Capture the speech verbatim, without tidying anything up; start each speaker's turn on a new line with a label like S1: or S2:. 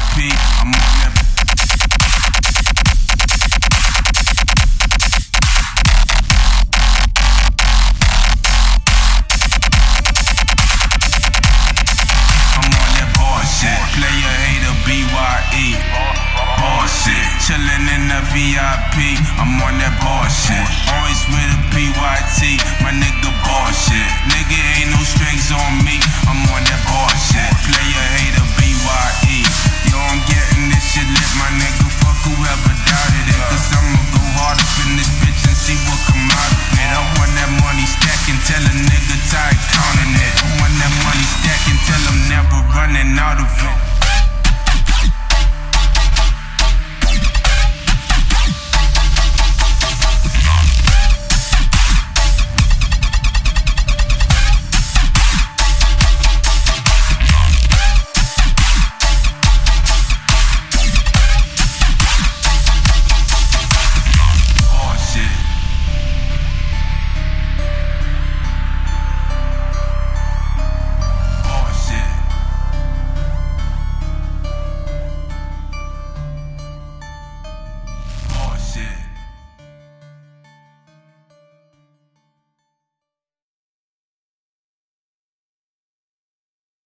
S1: P. I'm on that. Player hater, B Y E, bullshit. Chillin' in the V I P, I'm on that bullshit. Always with a P Y T, my nigga bullshit. Nigga ain't no strings on me, I'm on that bullshit. Player hater, B Y E. Yo, I'm getting this shit lit, my nigga. Fuck whoever doubted it. Cause I'ma go hard up in this bitch and see what come out of it. I want that money stacking, tell a nigga tired counting it. I want that money stacking, tell I'm never running out of it.